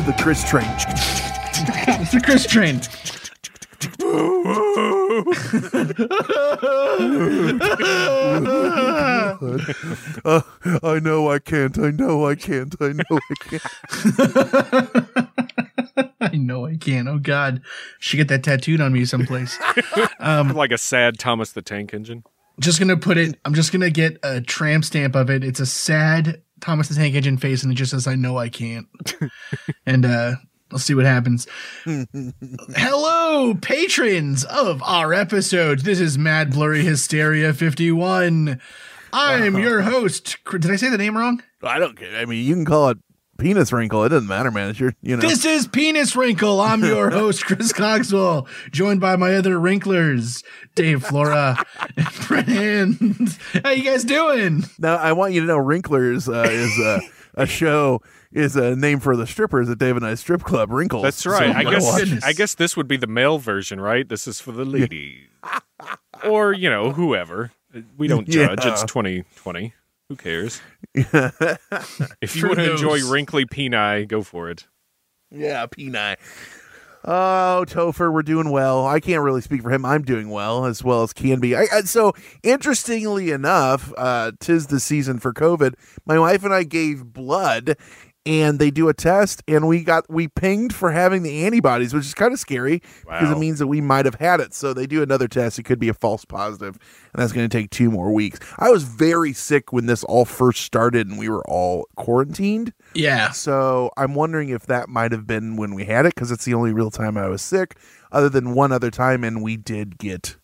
the Chris train. It's the Chris train. I know I can't. I know I can't. I know I can't. I know I can't. Oh God, should get that tattooed on me someplace. Like a sad Thomas the Tank Engine. Just gonna put it. I'm just gonna get a tramp stamp of it. It's a sad Thomas the Tank Engine face, and it just says, "I know I can't." And let's see what happens. Hello, patrons of our episode. This is Mad Blurry Hysteria 51. I'm your host. Did I say the name wrong? I don't care. I mean, you can call it Penis Wrinkle. It doesn't matter, man. It's your, you know. This is Penis Wrinkle. I'm your host, Chris Coxwell, joined by my other wrinklers, Dave Flora and Brent Hand. How you guys doing? Now, I want you to know Wrinklers is a show, is a name for the strippers at Dave and I Strip Club, Wrinkles. That's right. So, I guess this would be the male version, right? This is for the ladies. Or, you know, whoever. We don't judge. It's 2020. Who cares? If you want to enjoy wrinkly peni, go for it. Yeah, peni. Oh, Topher, we're doing well. I can't really speak for him. I'm doing well as can be. So, interestingly enough, 'tis the season for COVID. My wife and I gave blood, and they do a test, and we pinged for having the antibodies, which is kind of scary because it means that we might have had it. So they do another test. It could be a false positive, and that's going to take 2 more weeks. I was very sick when this all first started, and we were all quarantined. Yeah. So I'm wondering if that might have been when we had it, because it's the only real time I was sick, other than one other time, and we did get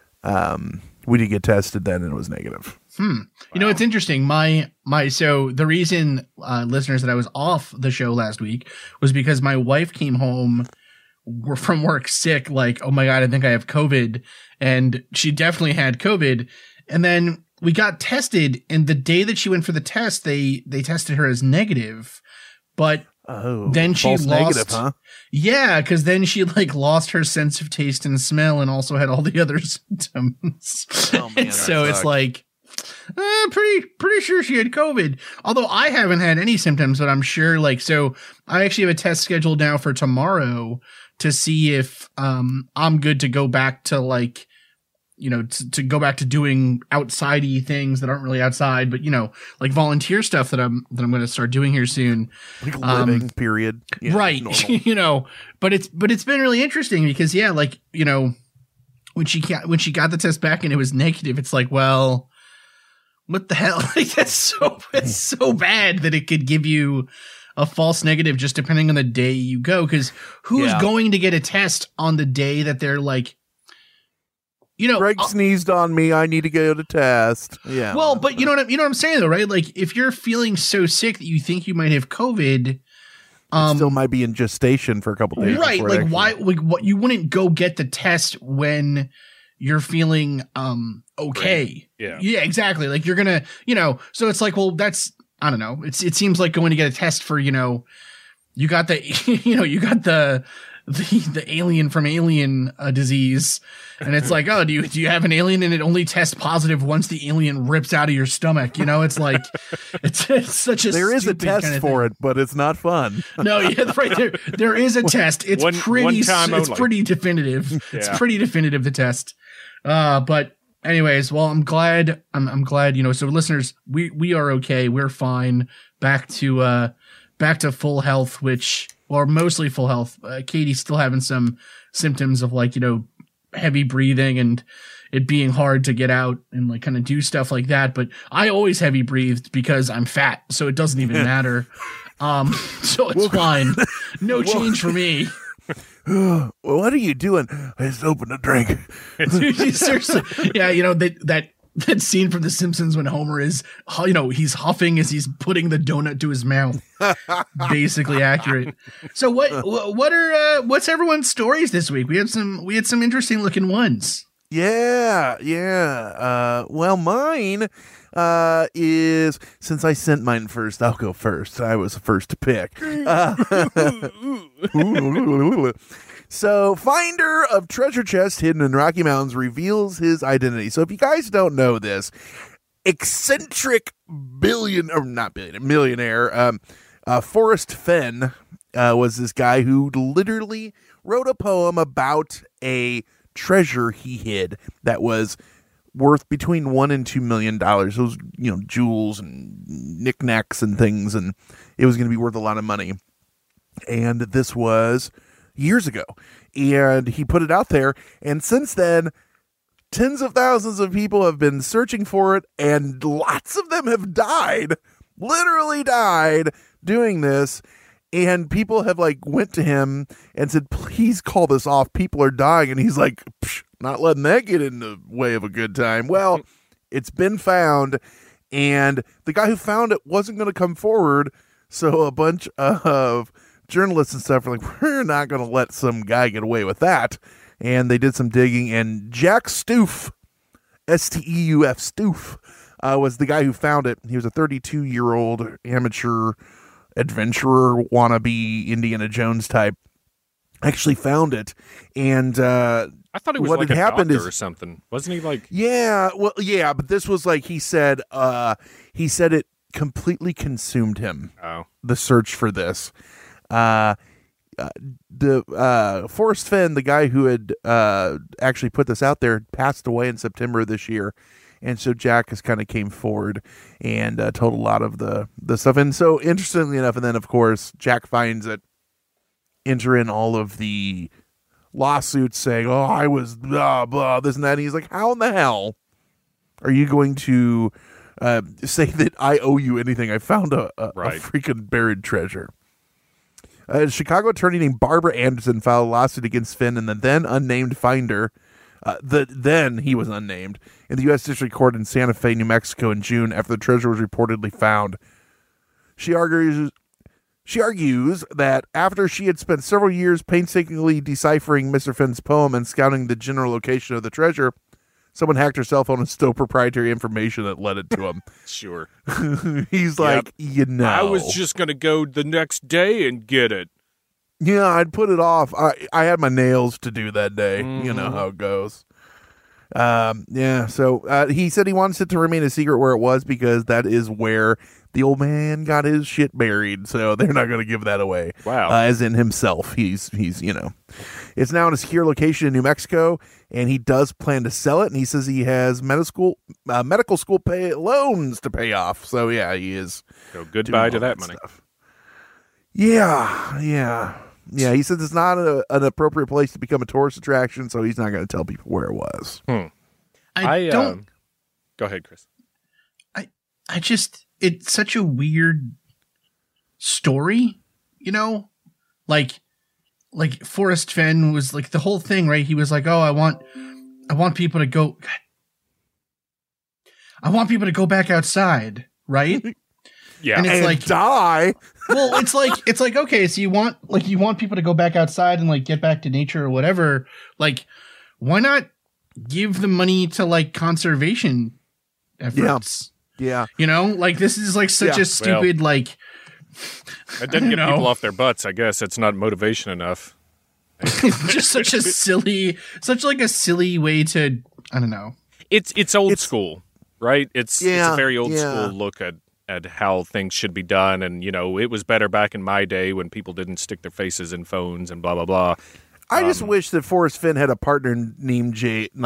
tested then, and it was negative. You know, it's interesting. So the reason, listeners, that I was off the show last week was because my wife came home from work sick, like, oh my God, I think I have COVID. And she definitely had COVID. And then we got tested, and the day that she went for the test, they tested her as negative. But then she lost, negative, huh? Yeah, because then she lost her sense of taste and smell, and also had all the other symptoms. Oh, man, so it's like, pretty sure she had COVID. Although I haven't had any symptoms, but I'm sure. So I actually have a test scheduled now for tomorrow to see if I'm good to go back to to go back to doing outsidey things that aren't really outside, but like volunteer stuff that I'm going to start doing here soon. Like living period. Yeah, right. But it's been really interesting because when she got the test back and it was negative, it's like, well, what the hell? It's so bad that it could give you a false negative just depending on the day you go. Because who's going to get a test on the day that they're like, Greg sneezed on me, I need to go to test. Yeah. Well, but you know what I'm saying though, right? Like if you're feeling so sick that you think you might have COVID, still might be in gestation for a couple days. Right. Like why? Like what? You wouldn't go get the test when you're feeling okay. Yeah. Yeah. Exactly. Like you're gonna, So it's like, well, that's, I don't know. It seems like going to get a test for, you got the, you got the alien from Alien disease, and it's like, oh, do you have an alien, and it only tests positive once the alien rips out of your stomach? It's like it's such a there is a test kind of for thing. it, but it's not fun. No, yeah, right there is a test. It's pretty definitive. Yeah. It's pretty definitive, the test. But anyways, well, I'm glad. So listeners, we are okay. We're fine. Back to full health, or mostly full health. Katie's still having some symptoms of heavy breathing and it being hard to get out and kind of do stuff like that. But I always heavy breathed because I'm fat, so it doesn't even matter. So it's fine. No change for me. Well, what are you doing? I just opened a drink. Seriously. Yeah, that scene from The Simpsons when Homer is, he's huffing as he's putting the donut to his mouth. Basically accurate. So what's everyone's stories this week? We had some interesting looking ones. Yeah. Well, mine is, since I sent mine first, I'll go first. I was the first to pick. So, finder of treasure chest hidden in Rocky Mountains reveals his identity. So, if you guys don't know this, eccentric millionaire, Forrest Fenn was this guy who literally wrote a poem about a treasure he hid that was worth between $1 and $2 million. Those, jewels and knickknacks and things, and it was going to be worth a lot of money. And this was years ago, and he put it out there, and since then, tens of thousands of people have been searching for it, and lots of them have died, literally died doing this. And people have went to him and said, please call this off. People are dying. And he's like, not letting that get in the way of a good time. Well, it's been found, and the guy who found it wasn't going to come forward. So a bunch of journalists and stuff are like, we're not going to let some guy get away with that. And they did some digging, and Jack Stoof, Steuf, Stoof, was the guy who found it. He was a 32-year-old amateur adventurer, wannabe Indiana Jones type. Actually found it, and I thought it was what like had a happened doctor is, or something. Wasn't he like? Yeah, well, yeah, but this was he said it completely consumed him. Oh, the search for this. The Forrest Fenn, the guy who had actually put this out there, passed away in September of this year. And so Jack has kind of came forward and told a lot of the stuff. And so interestingly enough, and then of course, Jack finds it, enter in all of the lawsuits saying, oh, I was blah, blah, this and that. And he's like, how in the hell are you going to say that I owe you anything? I found a freaking buried treasure. A Chicago attorney named Barbara Anderson filed a lawsuit against Finn and the then unnamed finder. Then he was unnamed in the U.S. District Court in Santa Fe, New Mexico in June after the treasure was reportedly found. She argues that after she had spent several years painstakingly deciphering Mr. Finn's poem and scouting the general location of the treasure, someone hacked her cell phone and stole proprietary information that led it to him. Sure. He's like, I was just going to go the next day and get it. Yeah, I'd put it off. I had my nails to do that day. Mm-hmm. You know how it goes. So he said he wants it to remain a secret where it was because that is where the old man got his shit buried. So they're not going to give that away. Wow. As in himself. He's it's now in a secure location in New Mexico, and he does plan to sell it. And he says he has medical school loans to pay off. So yeah, he is. So goodbye to that money. Stuff. Yeah. He says it's not an appropriate place to become a tourist attraction, so he's not going to tell people where it was. I don't. Go ahead, Chris. I just, it's such a weird story, like Forrest Fenn was the whole thing, right? He was like, oh, I want people to go. God. I want people to go back outside, right? Yeah, and it's die. Well, it's like okay, so you want people to go back outside and get back to nature or whatever. Why not give the money to conservation efforts? Yeah. This is such a stupid it doesn't get people off their butts. I guess it's not motivation enough. Just such a silly way to, I don't know. It's old school, right? It's a very old school look at how things should be done. And, it was better back in my day when people didn't stick their faces in phones and blah, blah, blah. I just wish that Forrest Fenn had a partner named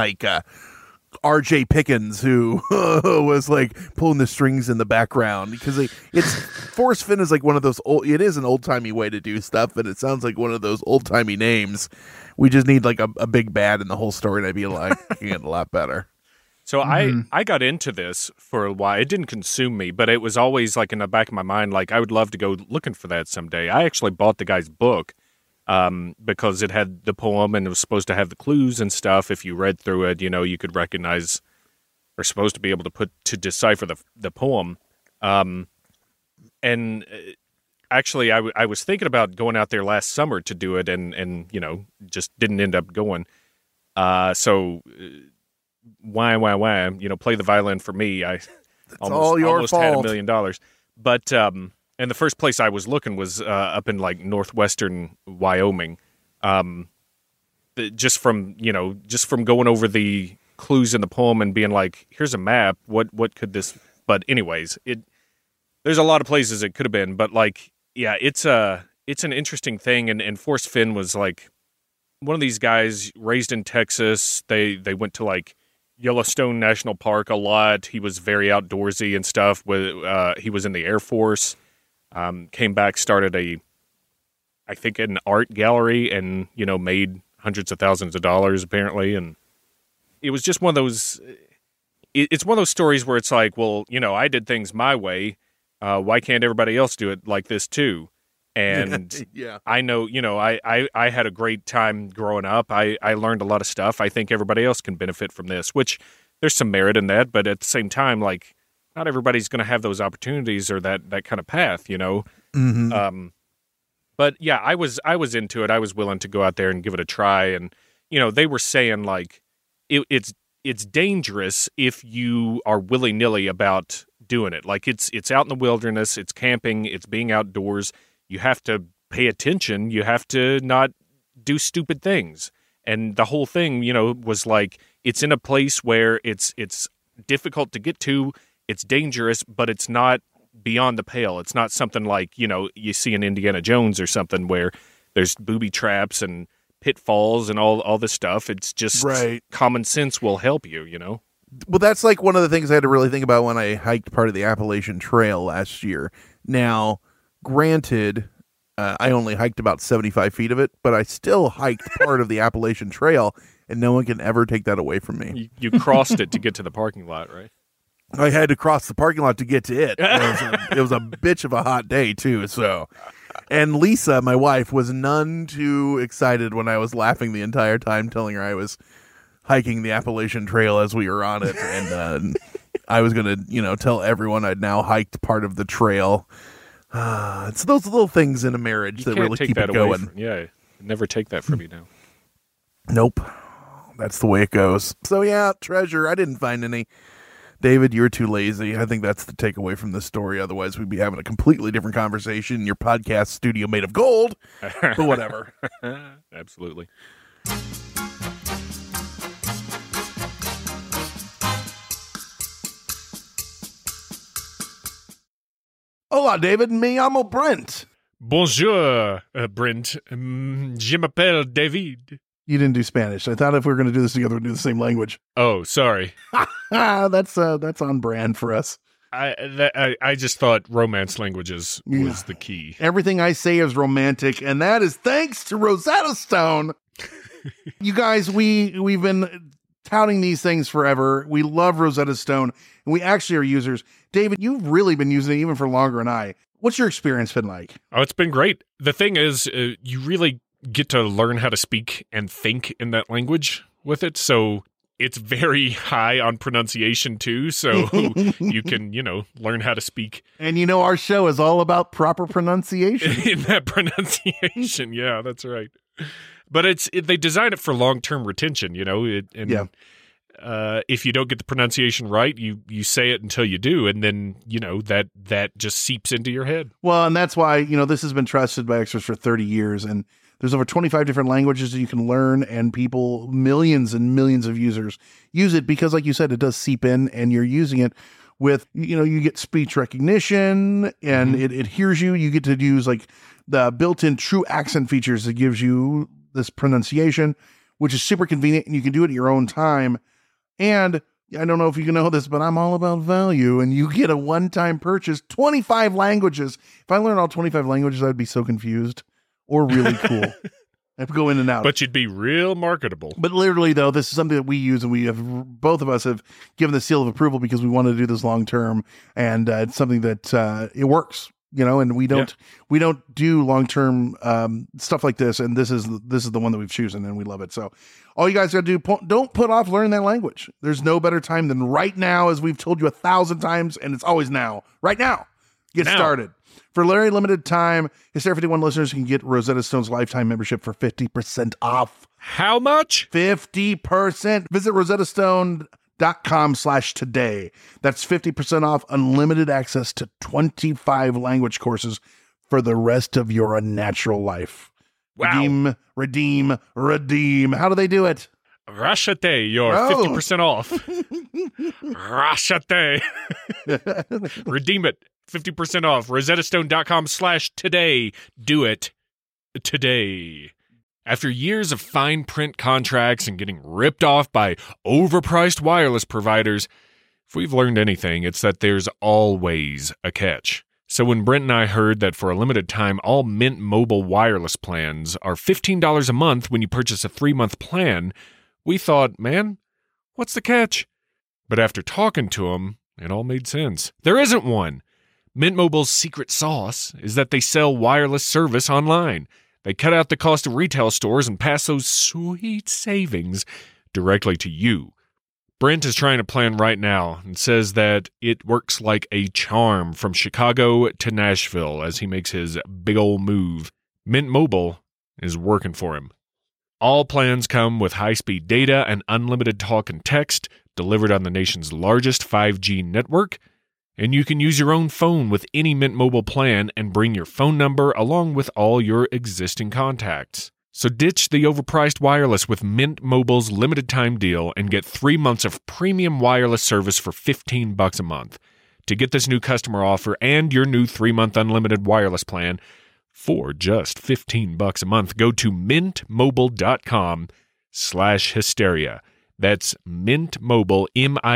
R.J. Pickens, who was pulling the strings in the background, because Forrest Fenn is one of those it is an old-timey way to do stuff, and it sounds like one of those old-timey names. We just need a big bad in the whole story, and I'd be making it a lot better. So I got into this for a while. It didn't consume me, but it was always in the back of my mind, I would love to go looking for that someday. I actually bought the guy's book because it had the poem and it was supposed to have the clues and stuff. If you read through it, you could recognize or supposed to be able to decipher the poem. And actually, I was thinking about going out there last summer to do it and just didn't end up going. So why, play the violin for me. It's all your almost fault. Had $1 million. But, and the first place I was looking was up in northwestern Wyoming. Just from going over the clues in the poem and being here's a map. What could this, but anyways, there's a lot of places it could have been, but it's it's an interesting thing. And Forrest Fenn was like one of these guys raised in Texas. They went to like Yellowstone National Park a lot. He was very outdoorsy and stuff. He was in the Air Force. Came back, started I think an art gallery, and made hundreds of thousands of dollars apparently. And it was just one of those. It's one of those stories where it's like, well, I did things my way. Why can't everybody else do it like this too? And yeah. I know, I had a great time growing up. I learned a lot of stuff. I think everybody else can benefit from this, which there's some merit in that. But at the same time, like, not everybody's going to have those opportunities or that kind of path, Mm-hmm. But yeah, I was into it. I was willing to go out there and give it a try. And, they were saying like, it's dangerous if you are willy-nilly about doing it. Like it's out in the wilderness, it's camping, it's being outdoors. You have to pay attention. You have to not do stupid things. And the whole thing, was like, it's in a place where it's difficult to get to. It's dangerous, but it's not beyond the pale. It's not something like, you see in Indiana Jones or something where there's booby traps and pitfalls and all this stuff. It's just common sense will help you, Well, that's like one of the things I had to really think about when I hiked part of the Appalachian Trail last year. Now, granted, I only hiked about 75 feet of it, but I still hiked part of the Appalachian Trail, and no one can ever take that away from me. You crossed it to get to the parking lot, right? I had to cross the parking lot to get to it. It was a bitch of a hot day, too. So, and Lisa, my wife, was none too excited when I was laughing the entire time, telling her I was hiking the Appalachian Trail as we were on it, and I was going to, tell everyone I'd now hiked part of the trail. It's those little things in a marriage that really keep it going. Never take that from you now. Nope. That's the way it goes. So yeah, treasure. I didn't find any. David, you're too lazy. I think that's the takeaway from this story. Otherwise, we'd be having a completely different conversation in your podcast studio made of gold. But whatever. Absolutely. Hola, David. Me llamo Brent. Bonjour, Brent. Je m'appelle David. You didn't do Spanish. I thought if we were going to do this together, we'd do the same language. Oh, sorry. That's on brand for us. I just thought romance languages was the key. Everything I say is romantic, and that is thanks to Rosetta Stone. You guys, we've been touting these things forever. We love Rosetta Stone, and we actually are users. David, you've really been using it even for longer than I. What's your experience been like? Oh, it's been great. The thing is, you really get to learn how to speak and think in that language with it. So it's very high on pronunciation too. So you can, learn how to speak. And our show is all about proper pronunciation. In that pronunciation. Yeah, that's right. But they design it for long-term retention, if you don't get the pronunciation right, you say it until you do, and then that just seeps into your head. Well, and that's why this has been trusted by experts for 30 years, and there's over 25 different languages that you can learn, and millions and millions of users use it because, like you said, it does seep in, and you're using it with you get speech recognition, and it hears you. You get to use like the built-in true accent features that gives you this pronunciation, which is super convenient, and you can do it at your own time. And I don't know if you know this, but I'm all about value, and you get a one-time purchase, 25 languages. If I learned all 25 languages, I'd be so confused or really cool. I have to go in and out. But you'd be real marketable. But literally, though, this is something that we use, and both of us have given the seal of approval because we want to do this long-term, and it's something that it works. And we don't do long-term stuff like this. And this is the one that we've chosen, and we love it. So all you guys got to do, don't put off learning that language. There's no better time than right now, as we've told you 1,000 times, and it's always now. Right now. Get started. For a very limited time, Hysteria 51 listeners can get Rosetta Stone's lifetime membership for 50% off. How much? 50%. Visit rosettastone.com/today. That's 50% off unlimited access to 25 language courses for the rest of your unnatural life. Wow. Redeem. How do they do it? Rashate, you're 50% off. Rashate. Redeem it. 50% off. rosettastone.com/today. Do it. today. After years of fine print contracts and getting ripped off by overpriced wireless providers, if we've learned anything, it's that there's always a catch. So when Brent and I heard that for a limited time, all Mint Mobile wireless plans are $15 a month when you purchase a 3-month plan, we thought, man, what's the catch? But after talking to him, it all made sense. There isn't one. Mint Mobile's secret sauce is that they sell wireless service online. They cut out the cost of retail stores and pass those sweet savings directly to you. Brent is trying a plan right now and says that it works like a charm from Chicago to Nashville as he makes his big ol' move. Mint Mobile is working for him. All plans come with high-speed data and unlimited talk and text delivered on the nation's largest 5G network, and you can use your own phone with any Mint Mobile plan and bring your phone number along with all your existing contacts. So ditch the overpriced wireless with Mint Mobile's limited time deal and get 3 months of premium wireless service for $15 a month. To get this new customer offer and your new 3-month unlimited wireless plan for just $15 a month, go to mintmobile.com/hysteria. That's Mint Mobile,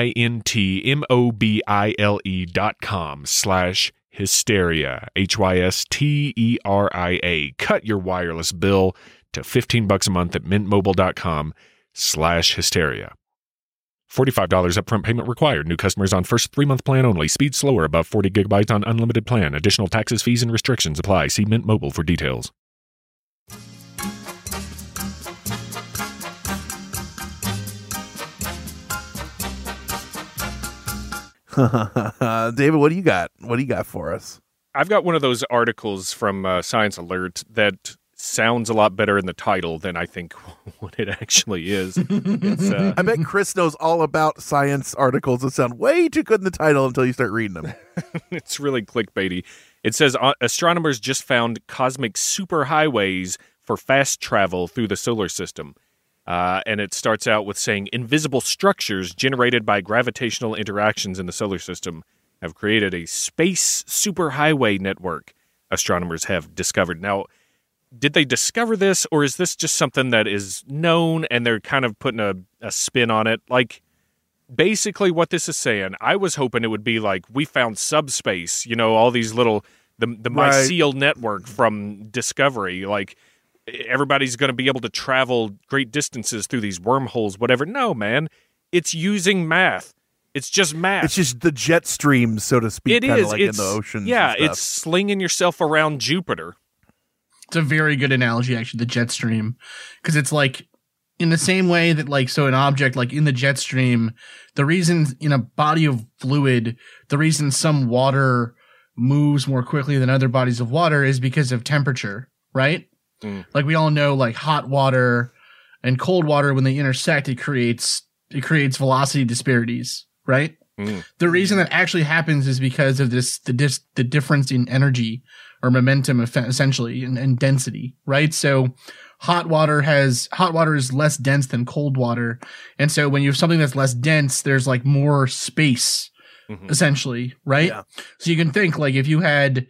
mintmobile.com/hysteria, HYSTERIA. Cut your wireless bill to $15 a month at mintmobile.com/hysteria. $45 upfront payment required. New customers on first 3-month plan only. Speed slower above 40 gigabytes on unlimited plan. Additional taxes, fees, and restrictions apply. See Mint Mobile for details. David, what do you got? What do you got for us? I've got one of those articles from Science Alert that sounds a lot better in the title than I think what it actually is. I bet Chris knows all about science articles that sound way too good in the title until you start reading them. It's really clickbaity. It says astronomers just found cosmic superhighways for fast travel through the solar system. And it starts out with saying invisible structures generated by gravitational interactions in the solar system have created a space superhighway network astronomers have discovered. Now, did they discover this, or is this just something that is known and they're kind of putting a spin on it? Like, basically what this is saying, I was hoping it would be like, we found subspace, you know, all these little, the mycelial network from Discovery, like, everybody's going to be able to travel great distances through these wormholes, whatever. No, man. It's using math. It's just math. It's just the jet streams, so to speak, kind of like in the oceans. Yeah, it's slinging yourself around Jupiter. It's a very good analogy, actually, the jet stream. Because it's like, in the same way that, like, so an object, like in the jet stream, the reason in a body of fluid, the reason some water moves more quickly than other bodies of water is because of temperature, right? Like we all know, like hot water and cold water, when they intersect, it creates velocity disparities, right? The reason that actually happens is because of the difference in energy or momentum, essentially, and density, right? So hot water is less dense than cold water, and so when you have something that's less dense, there's like more space, essentially, right? Yeah. So you can think like if you had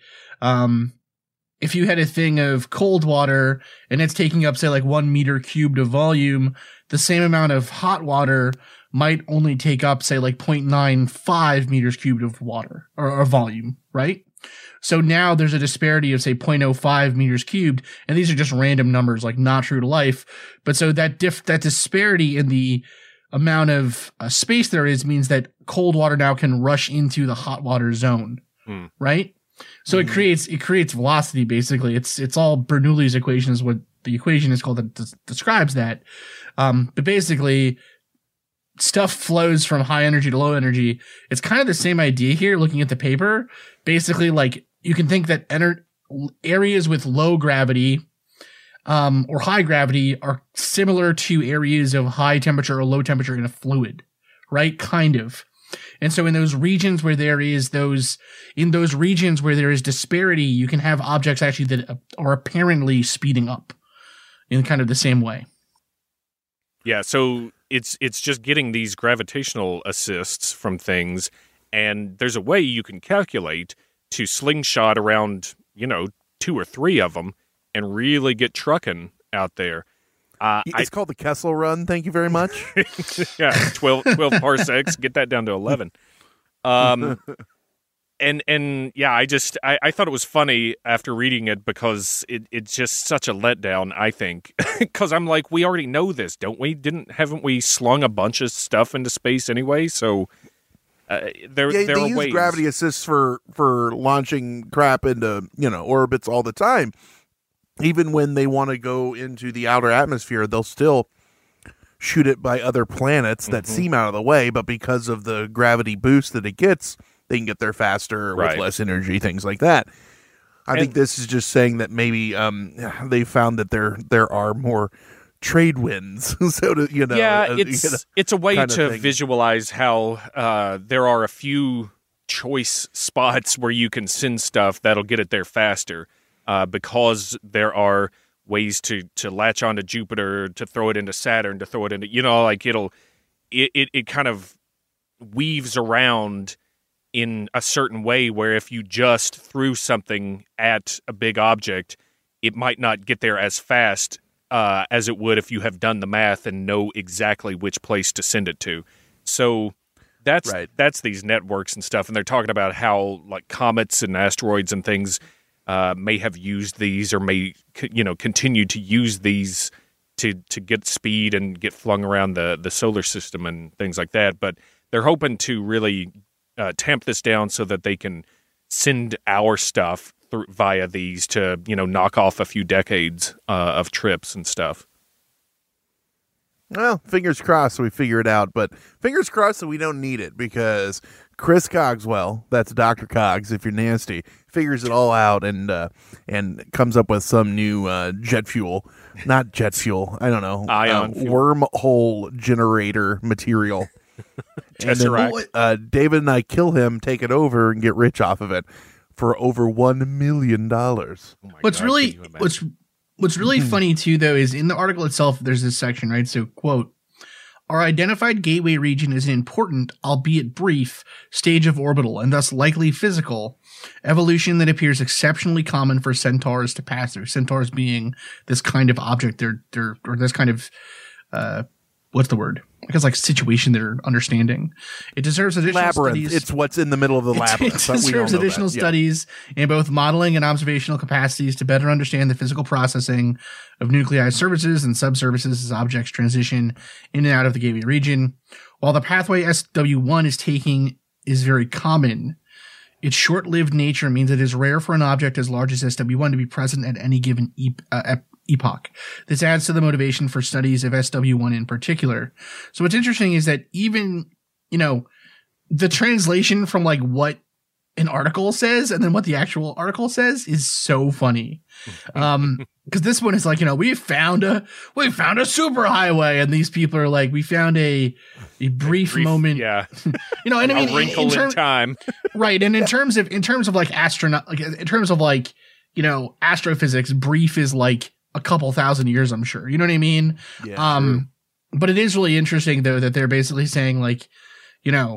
a thing of cold water and it's taking up, say, like 1 meter cubed of volume, the same amount of hot water might only take up, say, like 0.95 meters cubed of water or volume, right? So now there's a disparity of, say, 0.05 meters cubed, and these are just random numbers, like not true to life. But so that disparity in the amount of space there is means that cold water now can rush into the hot water zone, right? So it creates velocity, basically. It's all Bernoulli's equation is what the equation is called that describes that. But basically, stuff flows from high energy to low energy. It's kind of the same idea here, looking at the paper. Basically, like, you can think that areas with low gravity or high gravity are similar to areas of high temperature or low temperature in a fluid, right? Kind of. And so in those regions where there is disparity, you can have objects actually that are apparently speeding up in kind of the same way. Yeah, so it's just getting these gravitational assists from things, and there's a way you can calculate to slingshot around, 2 or 3 of them, and really get trucking out there. It's called the Kessel Run. Thank you very much. Yeah, 12 parsecs. Get that down to 11. And yeah, I thought it was funny after reading it because it's just such a letdown, I think. Because I'm like, we already know this, don't we? Haven't we slung a bunch of stuff into space anyway? So there are use ways. Gravity assists for launching crap into orbits all the time. Even when they want to go into the outer atmosphere, they'll still shoot it by other planets that seem out of the way, but because of the gravity boost that it gets, they can get there faster with less energy, things like that. I think this is just saying that maybe they found that there are more trade winds. So it's a way to visualize how there are a few choice spots where you can send stuff that'll get it there faster. Because there are ways to latch onto Jupiter, to throw it into Saturn, to throw it into, it kind of weaves around in a certain way where if you just threw something at a big object, it might not get there as fast as it would if you have done the math and know exactly which place to send it to. So that's these networks and stuff, and they're talking about how like comets and asteroids and things may have used these or may continue to use these to get speed and get flung around the solar system and things like that. But they're hoping to really tamp this down so that they can send our stuff via these to knock off a few decades of trips and stuff. Well, fingers crossed we figure it out, but fingers crossed that we don't need it because Chris Cogswell, that's Dr. Cogs if you're nasty, figures it all out and comes up with some new jet fuel. Not jet fuel, I don't know. Ion fuel. Wormhole generator material. And then David and I kill him, take it over, and get rich off of it for over $1 million. Oh What's really funny, too, though, is in the article itself, there's this section, right? So, quote, our identified gateway region is an important, albeit brief, stage of orbital and thus likely physical evolution that appears exceptionally common for centaurs to pass through. Centaurs being this kind of object, or this kind of, what's the word? I guess like situation they're understanding. It deserves additional studies. It's what's in the middle of the labyrinth. It deserves additional studies in both modeling and observational capacities to better understand the physical processing of nuclei services and subservices as objects transition in and out of the gateway region. While the pathway SW1 is very common, its short-lived nature means it is rare for an object as large as SW1 to be present at any given epoch. This adds to the motivation for studies of SW1 in particular. So what's interesting is that even, the translation from like what an article says and then what the actual article says is so funny. Because this one is like, we found a superhighway, and these people are like, we found a brief moment. Yeah. And I mean, a wrinkle in time. Right. And in terms of like astronaut, like in terms of like, astrophysics, brief is like a couple thousand years, I'm sure. You know what I mean? Yeah, true. But it is really interesting though that they're basically saying like, yeah,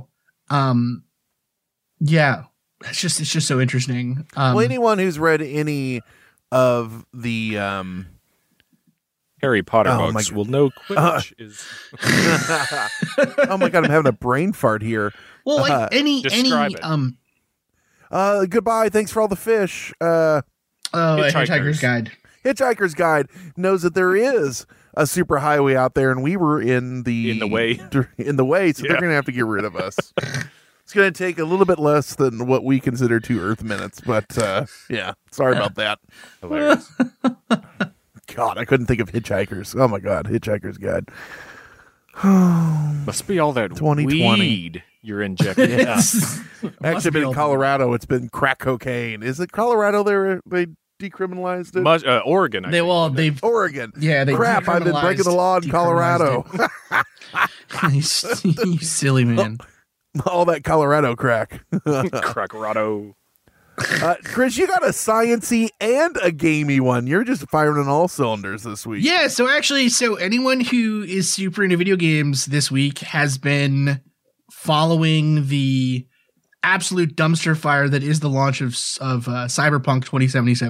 it's just so interesting. Well, anyone who's read any of the Harry Potter books will know Quidditch is. Oh my god, I'm having a brain fart here. Well, like describe it. Goodbye. Thanks for all the fish. Hitchhiker's Guide. Hitchhiker's Guide knows that there is a superhighway out there, and we were in the way. So they're going to have to get rid of us. It's going to take a little bit less than what we consider 2 Earth minutes, but sorry about that. Hilarious. God, I couldn't think of Hitchhikers. Oh my God, Hitchhiker's Guide. Must be all that 2020. weed you're injecting. Yeah. Actually, been in Colorado. It's been crack cocaine. Is it Colorado? They decriminalized it. Oregon. Oregon. Yeah, they crap. I've been breaking the law in Colorado. You silly man. All that Colorado crack. Crackorado. Chris, you got a sciencey and a gamey one. You're just firing on all cylinders this week. Yeah, so anyone who is super into video games this week has been following the absolute dumpster fire that is the launch of Cyberpunk 2077.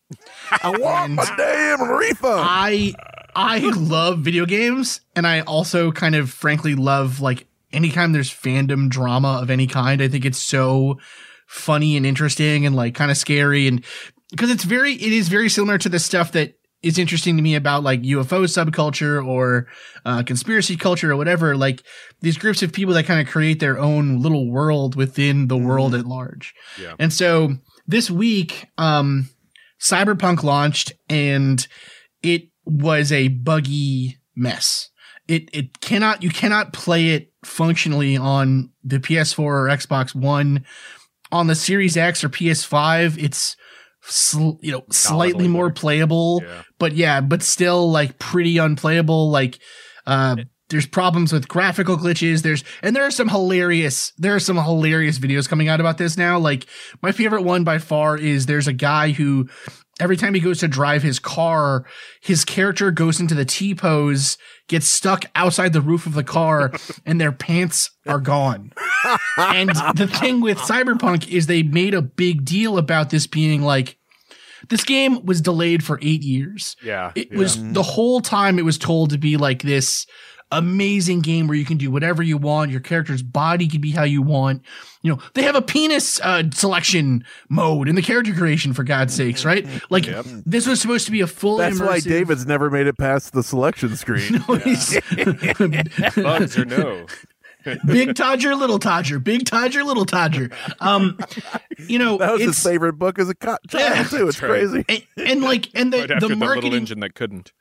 I want my damn refund. I love video games, and I also kind of frankly love like anytime there's fandom drama of any kind. I think it's so funny and interesting and like kind of scary, and because it is very similar to the stuff that is interesting to me about like UFO subculture or conspiracy culture or whatever, like these groups of people that kind of create their own little world within the world at large. Yeah. And so this week, Cyberpunk launched, and it was a buggy mess. You cannot play it functionally on the PS4 or Xbox One. On the Series X or PS5, it's slightly more playable, but still like pretty unplayable. Like, there's problems with graphical glitches. There are some hilarious videos coming out about this now. Like, my favorite one by far is there's a guy who every time he goes to drive his car, his character goes into the T-pose, gets stuck outside the roof of the car, and their pants are gone. And the thing with Cyberpunk is they made a big deal about this being like, this game was delayed for 8 years. Yeah. It was the whole time it was told to be like this amazing game where you can do whatever you want. Your character's body can be how you want. You know, they have a penis selection mode in the character creation, for God's sakes, right? Like, this was supposed to be a full That's immersive... why David's never made it past the selection screen. No, Bugs or no. Big Todger, Little Todger, Big Todger, Little Todger. That was his favorite book as a child too. It's crazy. And right after the marketing, little engine that couldn't.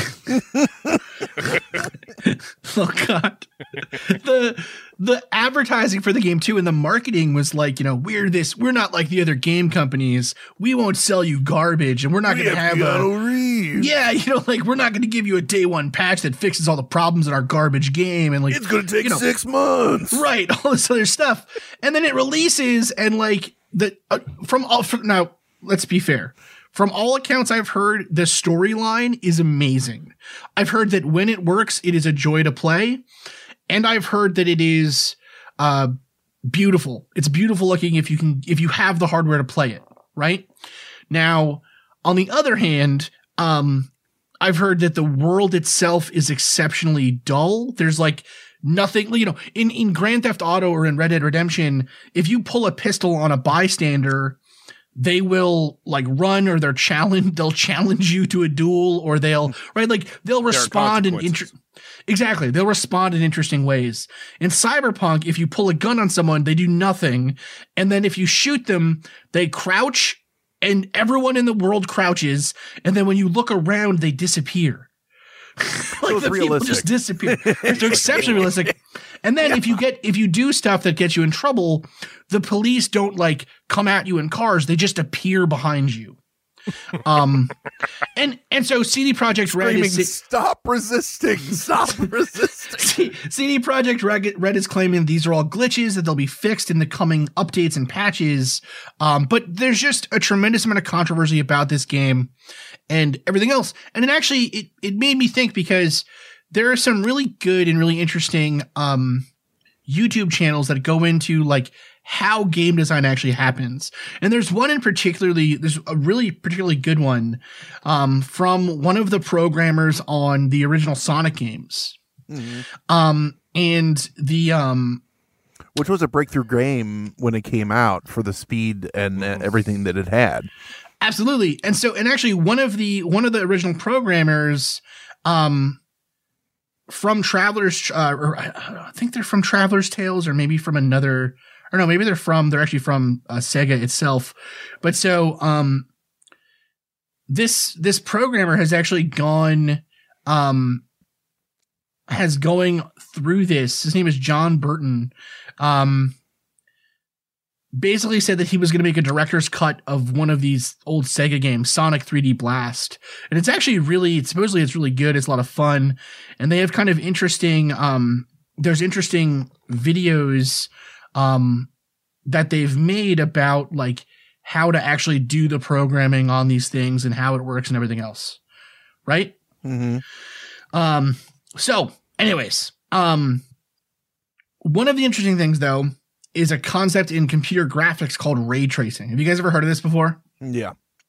Oh God. The advertising for the game too, and the marketing was like, we're not like the other game companies. We won't sell you garbage, and we're not going to have we're not going to give you a day one patch that fixes all the problems in our garbage game, and like it's going to take 6 months, right? All this other stuff, and then it releases, and like now, let's be fair. From all accounts I've heard, the storyline is amazing. I've heard that when it works, it is a joy to play. And I've heard that it is beautiful. It's beautiful looking if you have the hardware to play it, right? Now, on the other hand, I've heard that the world itself is exceptionally dull. There's like nothing, in Grand Theft Auto or in Red Dead Redemption, if you pull a pistol on a bystander, they will like run, or they'll challenge you to a duel, or they'll respond they'll respond in interesting ways. In Cyberpunk, if you pull a gun on someone, they do nothing. And then if you shoot them, they crouch, and everyone in the world crouches. And then when you look around, they disappear. Like, the people just disappear. It's exceptionally realistic. And then if you do stuff that gets you in trouble, the police don't like come at you in cars. They just appear behind you. And so CD Projekt Red is stop resisting. CD Projekt Red is claiming these are all glitches that they'll be fixed in the coming updates and patches. But there's just a tremendous amount of controversy about this game and everything else. And it actually it made me think, because there are some really good and really interesting YouTube channels that go into like how game design actually happens. And there's one there's a really particularly good one from one of the programmers on the original Sonic games. Mm-hmm. And the which was a breakthrough game when it came out for the speed and everything that it had. Absolutely. And actually one of the original programmers from Traveler's or I think they're from Traveler's Tales, or maybe from another, or no, maybe they're actually from Sega itself. But so this programmer has actually going through this. His name is John Burton. Basically said that he was going to make a director's cut of one of these old Sega games, Sonic 3D Blast. And it's actually supposedly it's really good. It's a lot of fun. And they have kind of interesting, there's interesting videos, that they've made about like how to actually do the programming on these things and how it works and everything else. Right? Mm-hmm. So anyways, one of the interesting things though, is a concept in computer graphics called ray tracing. Have you guys ever heard of this before? Yeah.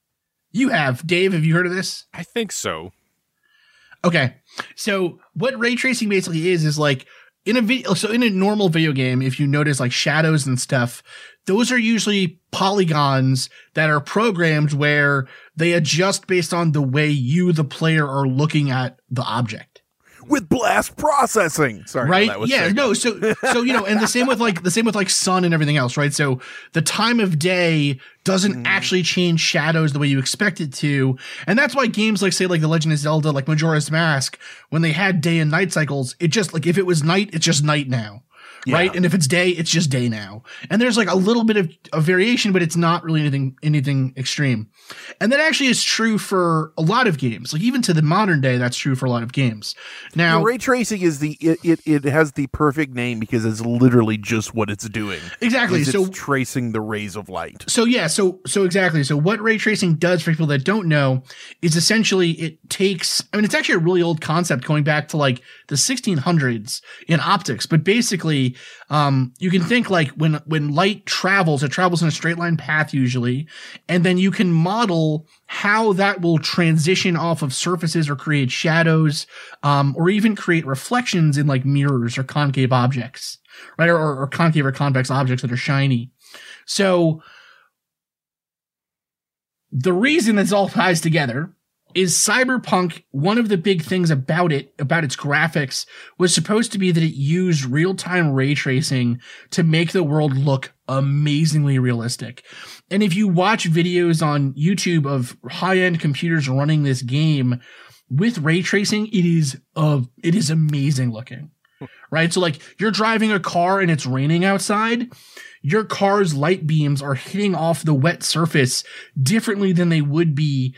You have. Dave, have you heard of this? I think so. Okay. So what ray tracing basically is like in a normal video game, if you notice like shadows and stuff, those are usually polygons that are programmed where they adjust based on the way you, the player, are looking at the object. With blast processing. Sorry. Right. That was Yeah. No. So, and the same with like sun and everything else. Right. So the time of day doesn't actually change shadows the way you expect it to. And that's why games like, say, like The Legend of Zelda, like Majora's Mask, when they had day and night cycles, it just like, if it was night, it's just night now. Yeah. Right. And if it's day, it's just day now. And there's like a little bit of variation, but it's not really anything extreme. And that actually is true for a lot of games. Like even to the modern day, that's true for a lot of games. Now, ray tracing is it has the perfect name because it's literally just what it's doing. Exactly. So it's tracing the rays of light. So yeah. So exactly. So what ray tracing does for people that don't know is essentially it takes, I mean, it's actually a really old concept going back to like the 1600s in optics, but basically, you can think like when light travels, it travels in a straight line path usually, and then you can model how that will transition off of surfaces or create shadows, or even create reflections in like mirrors or concave objects, right? Or concave or convex objects that are shiny. So the reason this all ties together is Cyberpunk, one of the big things about its graphics, was supposed to be that it used real-time ray tracing to make the world look amazingly realistic. And if you watch videos on YouTube of high-end computers running this game with ray tracing, it is amazing looking. Right? So like you're driving a car and it's raining outside, your car's light beams are hitting off the wet surface differently than they would be,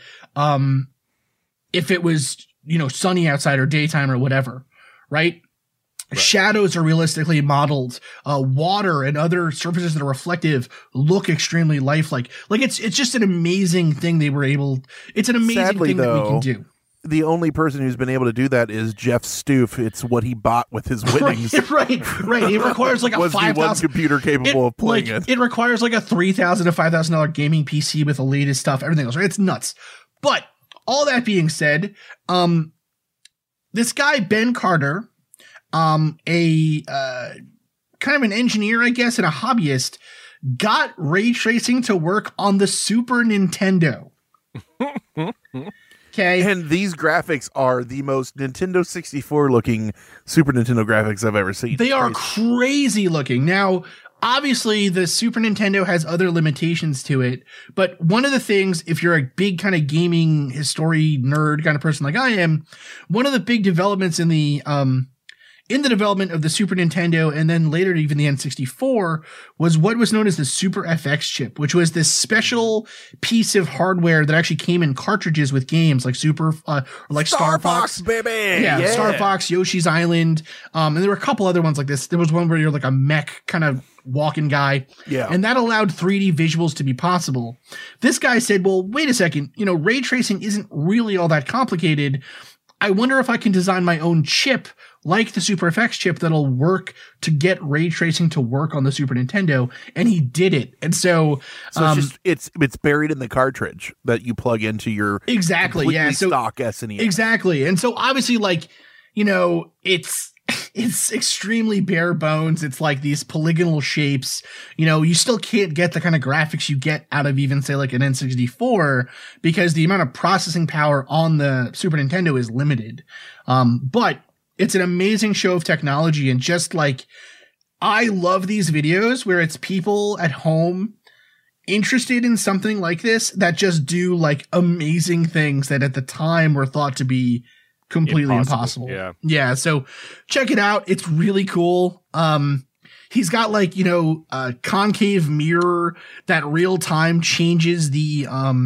if it was, sunny outside or daytime or whatever, right? Shadows are realistically modeled. Water and other surfaces that are reflective look extremely lifelike. Like it's just an amazing thing it's an amazing thing that we can do. The only person who's been able to do that is Jeff Stoof. It's what he bought with his winnings. Right. It requires like a $5,000 one computer capable of playing it. It requires like a $3,000 to $5,000 gaming PC with the latest stuff, everything else. Right? It's nuts. But all that being said, this guy Ben Carter, a kind of an engineer, I guess, and a hobbyist, got ray tracing to work on the Super Nintendo. Okay. And these graphics are the most Nintendo 64 looking Super Nintendo graphics I've ever seen. They are crazy looking. Now, obviously, the Super Nintendo has other limitations to it, but one of the things, if you're a big kind of gaming history nerd kind of person like I am, one of the big developments in the development of the Super Nintendo and then later even the N64 was what was known as the Super FX chip, which was this special piece of hardware that actually came in cartridges with games like like Star Fox, baby. Yeah, Star Fox, Yoshi's Island. And there were a couple other ones like this. There was one where you're like a mech kind of walking guy. Yeah. And that allowed 3D visuals to be possible. This guy said, well, wait a second, ray tracing isn't really all that complicated. I wonder if I can design my own chip like the Super FX chip that'll work to get ray tracing to work on the Super Nintendo. And he did it. And so it's buried in the cartridge that you plug into your stock SNES. Exactly. And so obviously it's extremely bare bones. It's like these polygonal shapes. You still can't get the kind of graphics you get out of even say like an N64 because the amount of processing power on the Super Nintendo is limited. But it's an amazing show of technology. And just like, I love these videos where it's people at home interested in something like this that just do like amazing things that at the time were thought to be completely impossible. Yeah. So check it out. It's really cool. He's got like, a concave mirror that real time changes the,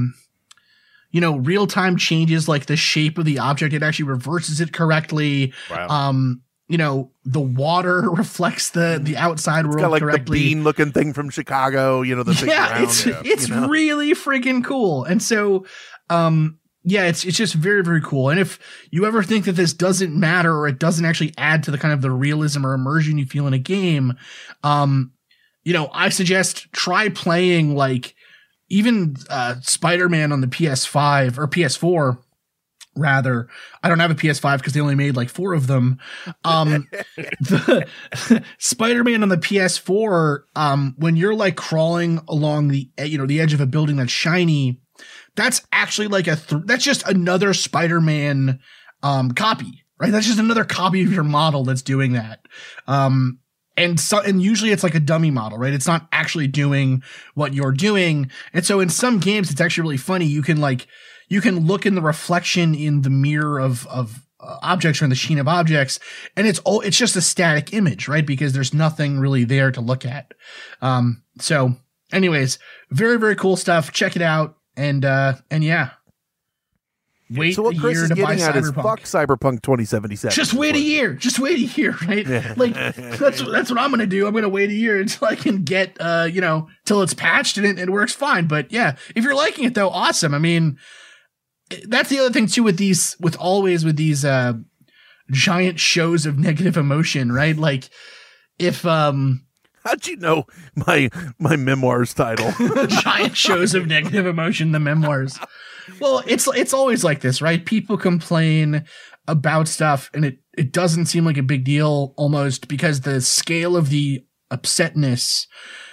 real time changes like the shape of the object. It actually reverses it correctly. Wow. The water reflects the outside world got like correctly. The bean looking thing from Chicago, the thing around. It's really freaking cool. And so, it's just very, very cool. And if you ever think that this doesn't matter or it doesn't actually add to the kind of the realism or immersion you feel in a game, I suggest try playing like even Spider-Man on the PS5 or PS4 rather. I don't have a PS5 because they only made like 4 of them. The Spider-Man on the PS4, when you're like crawling along the edge of a building that's shiny, that's actually like that's just another Spider-Man copy, right? That's just another copy of your model that's doing that. And usually it's like a dummy model, right? It's not actually doing what you're doing. And so in some games, it's actually really funny. You can look in the reflection in the mirror of objects or in the sheen of objects, and it's just a static image, right? Because there's nothing really there to look at. So anyways, very, very cool stuff. Check it out. And yeah. Wait so what Chris is getting at is fuck Cyberpunk 2077. Just wait a year. Just wait a year, right? Yeah. Like that's what I'm gonna do. I'm gonna wait a year until I can get till it's patched and it works fine. But yeah, if you're liking it though, awesome. I mean, that's the other thing too with these giant shows of negative emotion, right? Like if how'd you know my memoirs title? Giant shows of negative emotion, the memoirs. Well, it's always like this, right? People complain about stuff and it doesn't seem like a big deal almost because the scale of the upsetness,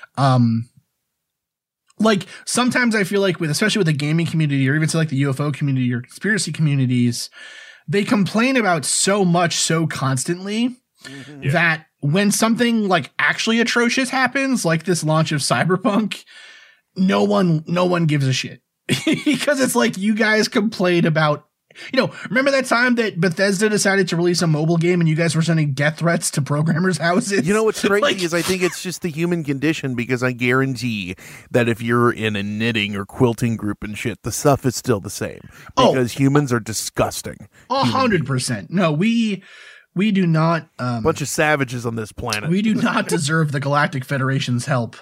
like sometimes I feel like especially with the gaming community or even to like the UFO community or conspiracy communities, they complain about so much so constantly that when something like actually atrocious happens, like this launch of Cyberpunk, no one gives a shit. Because it's like you guys complained about, remember that time that Bethesda decided to release a mobile game and you guys were sending death threats to programmers' houses? You know what's crazy is I think it's just the human condition, because I guarantee that if you're in a knitting or quilting group and shit, the stuff is still the same. Because humans are disgusting. 100%. No, we do not. Bunch of savages on this planet. We do not deserve the Galactic Federation's help.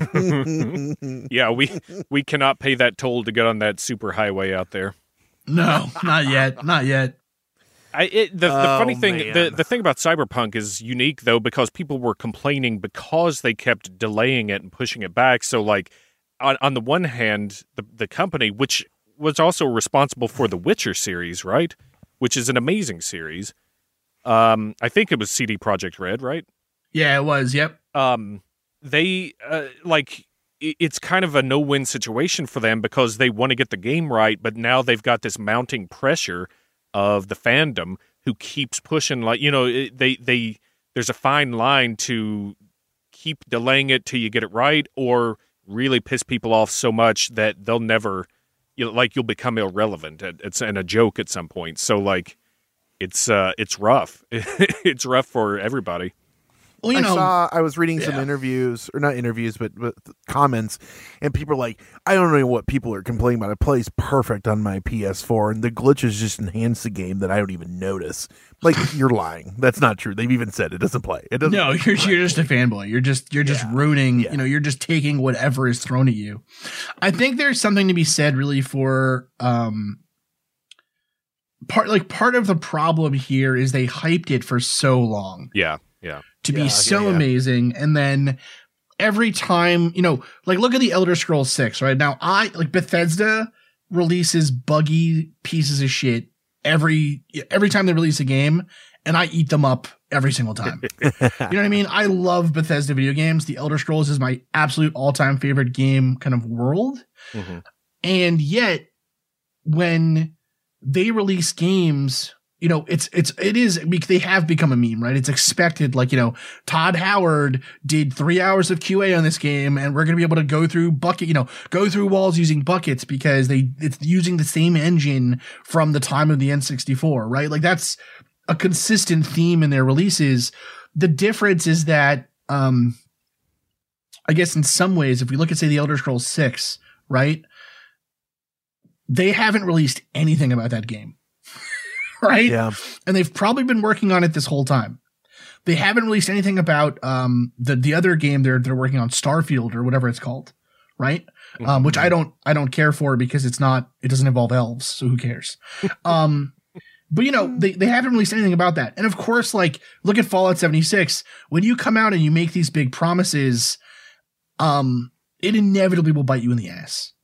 Yeah, we cannot pay that toll to get on that super highway out there. No, not yet. Not yet. The funny thing, the thing about Cyberpunk is unique though, because people were complaining because they kept delaying it and pushing it back. So like on the one hand, the company, which was also responsible for the Witcher series, right? Which is an amazing series. I think it was CD Projekt Red, right? Yeah, it was. Yep. They it's kind of a no-win situation for them because they want to get the game right, but now they've got this mounting pressure of the fandom who keeps pushing. Like, there's a fine line to keep delaying it till you get it right, or really piss people off so much that they'll never, you'll become irrelevant. It's a joke at some point. So like. It's rough. It's rough for everybody. Well, I was reading some interviews, or not interviews, but comments, and people are like, I don't know what people are complaining about. It plays perfect on my PS4, and the glitches just enhance the game that I don't even notice. Like, you're lying. That's not true. They've even said it doesn't play. It doesn't. No, you're just a fanboy. You're just ruining. Yeah. You're just taking whatever is thrown at you. I think there's something to be said, really, for part of the problem here is they hyped it for so long. Yeah. To be so amazing. And then every time, look at the Elder Scrolls 6, right? Now Bethesda releases buggy pieces of shit every time they release a game, and I eat them up every single time. You know what I mean? I love Bethesda video games. The Elder Scrolls is my absolute all-time favorite game kind of world. Mm-hmm. And yet when they release games, they have become a meme, right? It's expected, Todd Howard did 3 hours of QA on this game, and we're going to be able to go through walls using buckets because it's using the same engine from the time of the N64, right? Like that's a consistent theme in their releases. The difference is that, I guess in some ways, if we look at, say, the Elder Scrolls 6, right? They haven't released anything about that game, right? Yeah. And they've probably been working on it this whole time. They haven't released anything about the other game they're working on, Starfield or whatever it's called, right? Mm-hmm. Which I don't care for because it doesn't involve elves, so who cares? But they haven't released anything about that. And of course, look at Fallout 76. When you come out and you make these big promises, it inevitably will bite you in the ass.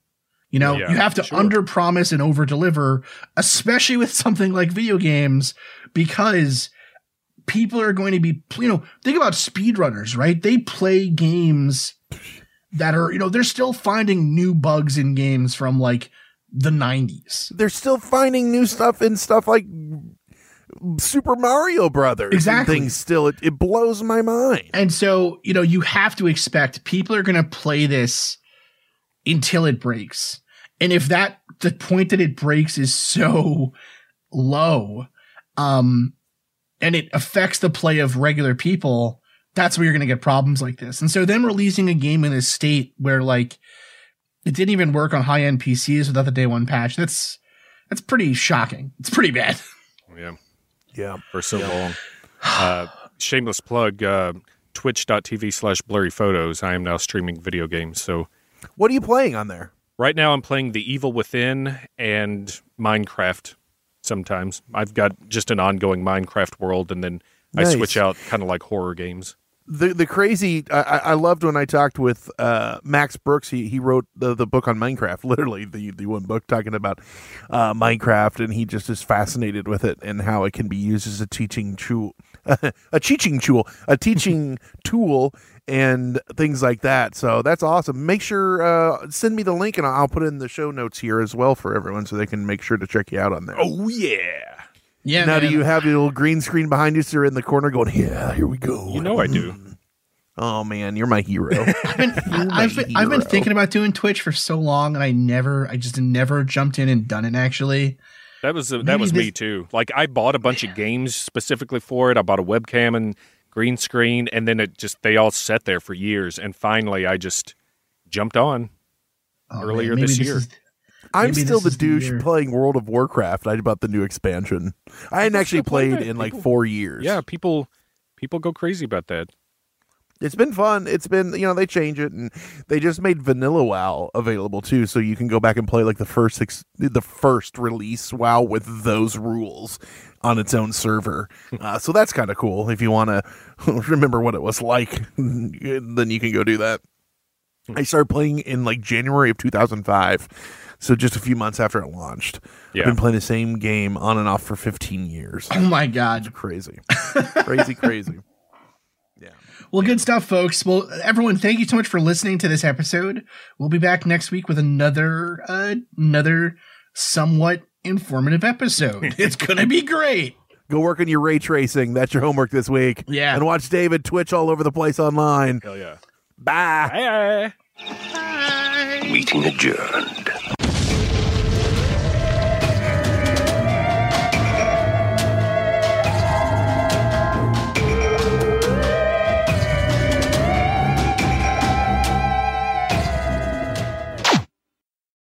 You know, Yeah, you have to under promise and over deliver, especially with something like video games, because people are going to be, you know, think about speedrunners, right? They play games that are, you know, they're still finding new bugs in games from like the 90s. They're still finding new stuff in stuff like Super Mario Brothers. Exactly. And things still, it blows my mind. And so, you know, you have to expect people are going to play this until it breaks. And if the point that it breaks is so low, and it affects the play of regular people, that's where you're going to get problems like this. And so them releasing a game in this state where like it didn't even work on high-end PCs without the day one patch, that's pretty shocking. It's pretty bad. Yeah. For so long. Shameless plug, twitch.tv/blurry photos. I am now streaming video games. So what are you playing on there? right now I'm playing The Evil Within and Minecraft sometimes. I've got just an ongoing Minecraft world, and then Nice. I switch out kind of like horror games. The crazy, I loved when I talked with Max Brooks. He wrote the book on Minecraft, literally the one book talking about Minecraft, and he just is fascinated with it and how it can be used as a teaching tool, tool, and things like that. So that's awesome. Make sure send me the link, and I'll put it in the show notes here as well for everyone, so they can make sure to check you out on there. Oh yeah. Yeah. Now, man. do you have your little green screen behind you, so you're in the corner going, yeah, here we go? You know I do. Oh, man, you're my hero. I've been thinking about doing Twitch for so long, and I just never jumped in and done it. Actually, That was me too. Like I bought a bunch of games specifically for it. I bought a webcam and green screen, and then they all sat there for years. And finally, I just jumped on earlier this year. I'm still the the douche year. playing World of Warcraft. I bought the new expansion. I hadn't actually played in like 4 years. Yeah, people go crazy about that. It's been fun. It's been, they change it, and they just made Vanilla WoW available too, so you can go back and play like the first release WoW with those rules on its own server. So that's kind of cool. If you want to remember what it was like, then you can go do that. I started playing in like January of 2005. So just a few months after it launched. Yeah. I've been playing the same game on and off for 15 years. Oh my God. It's crazy. Crazy. Yeah. Well, good stuff, folks. Well, everyone, thank you so much for listening to this episode. We'll be back next week with another somewhat informative episode. It's going to be great. Go work on your ray tracing. That's your homework this week. Yeah. And watch David Twitch all over the place online. Hell yeah. Bye. Bye. Meeting adjourned.